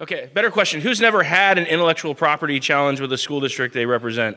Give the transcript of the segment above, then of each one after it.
Okay, better question. Who's never had an intellectual property challenge with a school district they represent?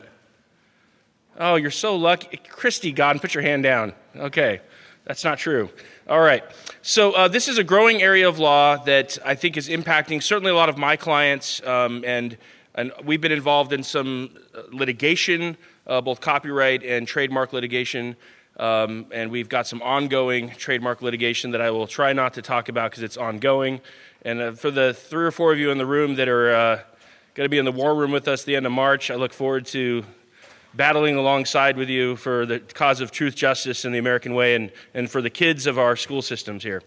Oh, you're so lucky. Christy Godden, put your hand down. Okay, that's not true. All right. So this is a growing area of law that I think is impacting certainly a lot of my clients, and we've been involved in some litigation, both copyright and trademark litigation, and we've got some ongoing trademark litigation that I will try not to talk about because it's ongoing. And for the 3 or 4 of you in the room that are going to be in the war room with us at the end of March, I look forward to battling alongside with you for the cause of truth, justice, and the American way, and for the kids of our school systems here.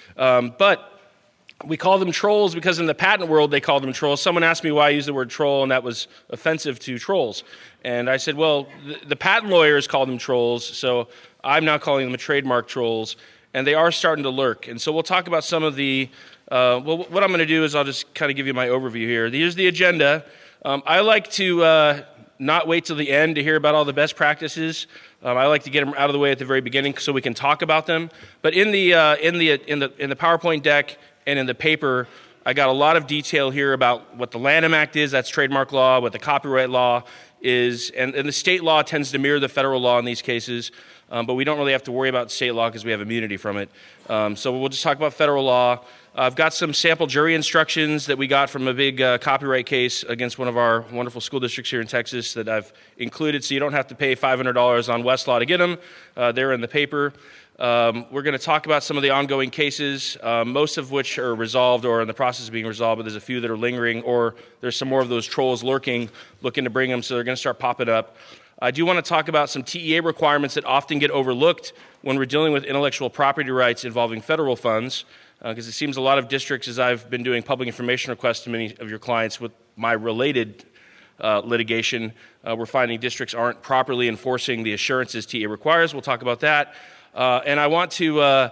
But we call them trolls because in the patent world they call them trolls. Someone asked me why I use the word troll, and that was offensive to trolls. And I said, well, the patent lawyers call them trolls, so I'm now calling them trademark trolls, and they are starting to lurk. And so we'll talk about some of the what I'm going to do is I'll just kind of give you my overview here. Here's the agenda. I like to not wait till the end to hear about all the best practices. I like to get them out of the way at the very beginning so we can talk about them. But in the PowerPoint deck and in the paper, I got a lot of detail here about what the Lanham Act is, that's trademark law, what the copyright law is, and the state law tends to mirror the federal law in these cases, but we don't really have to worry about state law because we have immunity from it. So we'll just talk about federal law. I've got some sample jury instructions that we got from a big copyright case against one of our wonderful school districts here in Texas that I've included, so you don't have to pay $500 on Westlaw to get them. They're in the paper. We're going to talk about some of the ongoing cases, most of which are resolved or in the process of being resolved, but there's a few that are lingering, or there's some more of those trolls lurking, looking to bring them, so they're going to start popping up. I do want to talk about some TEA requirements that often get overlooked when we're dealing with intellectual property rights involving federal funds, because it seems a lot of districts, as I've been doing public information requests to many of your clients with my related litigation, we're finding districts aren't properly enforcing the assurances TEA requires. We'll talk about that. And I want to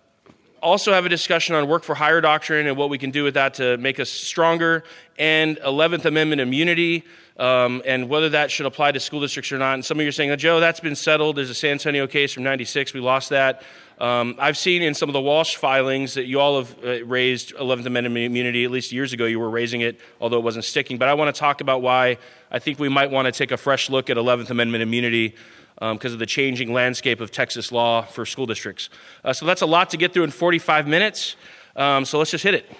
also have a discussion on work-for-hire doctrine and what we can do with that to make us stronger, and 11th Amendment immunity, and whether that should apply to school districts or not. And some of you are saying, oh, Joe, that's been settled. There's a San Antonio case from 96. We lost that. I've seen in some of the Walsh filings that you all have raised 11th Amendment immunity. At least years ago you were raising it, although it wasn't sticking. But I want to talk about why I think we might want to take a fresh look at 11th Amendment immunity because of the changing landscape of Texas law for school districts. So that's a lot to get through in 45 minutes. So let's just hit it.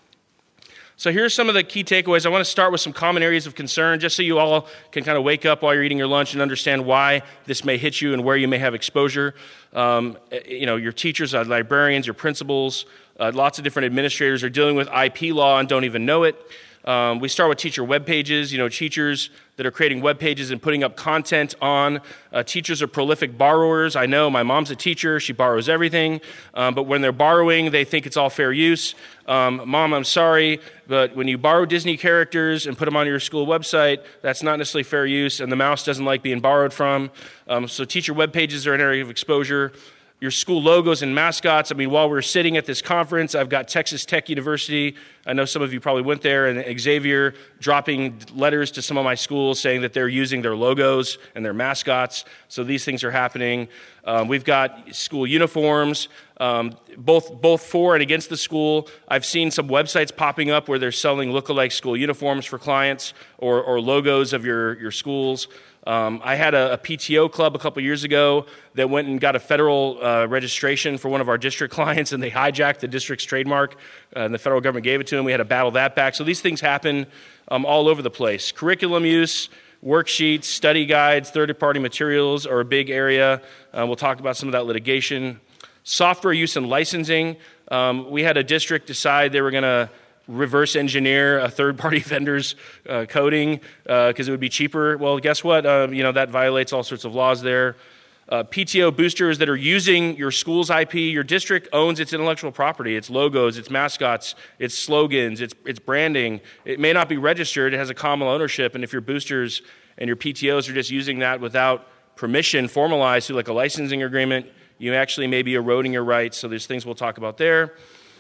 So here's some of the key takeaways. I want to start with some common areas of concern, just so you all can kind of wake up while you're eating your lunch and understand why this may hit you and where you may have exposure. Your teachers, librarians, your principals, lots of different administrators are dealing with IP law and don't even know it. We start with teacher web pages. Teachers that are creating web pages and putting up content on. Teachers are prolific borrowers. I know my mom's a teacher. She borrows everything. But when they're borrowing, they think it's all fair use. Mom, I'm sorry, but when you borrow Disney characters and put them on your school website, that's not necessarily fair use, and the mouse doesn't like being borrowed from. So teacher web pages are an area of exposure. Your school logos and mascots. While we're sitting at this conference, I've got Texas Tech University. I know some of you probably went there, and Xavier dropping letters to some of my schools saying that they're using their logos and their mascots. So these things are happening. We've got school uniforms, both for and against the school. I've seen some websites popping up where they're selling lookalike school uniforms for clients or logos of your schools. I had a PTO club a couple years ago that went and got a federal registration for one of our district clients, and they hijacked the district's trademark, and the federal government gave it to them. We had to battle that back. So these things happen all over the place. Curriculum use, worksheets, study guides, third-party materials are a big area. We'll talk about some of that litigation. Software use and licensing. We had a district decide they were going to reverse engineer a third-party vendor's coding because it would be cheaper. Well, guess what? That violates all sorts of laws there. PTO boosters that are using your school's IP. Your district owns its intellectual property, its logos, its mascots, its slogans, its branding. It may not be registered. It has a common ownership, and if your boosters and your PTOs are just using that without permission formalized through like a licensing agreement, you actually may be eroding your rights. So there's things we'll talk about there.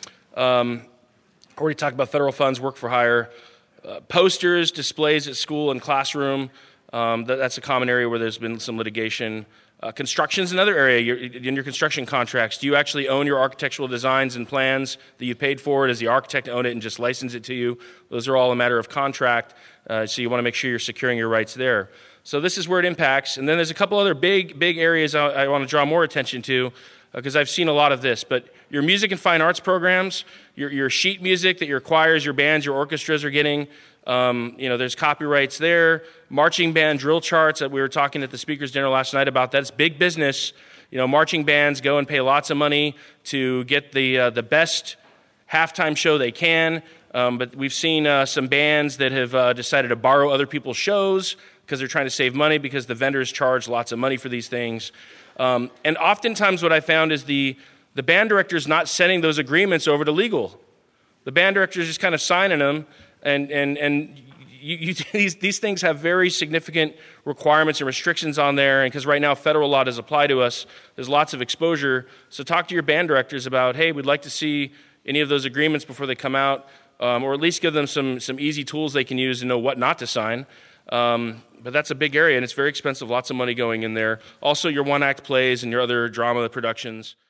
Already talked about federal funds, work for hire. Posters, displays at school and classroom. That's a common area where there's been some litigation. Construction's another area. In your construction contracts, do you actually own your architectural designs and plans that you paid for? Does the architect own it and just license it to you? Those are all a matter of contract, so you want to make sure you're securing your rights there. So this is where it impacts. And then there's a couple other big areas I want to draw more attention to, because I've seen a lot of this. But your music and fine arts programs, your sheet music that your choirs, your bands, your orchestras are getting, there's copyrights there. Marching band drill charts, that we were talking at the speakers dinner last night about that. It's big business. Marching bands go and pay lots of money to get the best halftime show they can. But we've seen some bands that have decided to borrow other people's shows because they're trying to save money, because the vendors charge lots of money for these things. And oftentimes what I found is the band director's not sending those agreements over to legal. The band director's just kind of signing them, and these things have very significant requirements and restrictions on there, and because right now federal law does apply to us, there's lots of exposure. So talk to your band directors about, hey, we'd like to see any of those agreements before they come out, or at least give them some easy tools they can use to know what not to sign. But that's a big area, and it's very expensive, lots of money going in there. Also, your one-act plays and your other drama productions.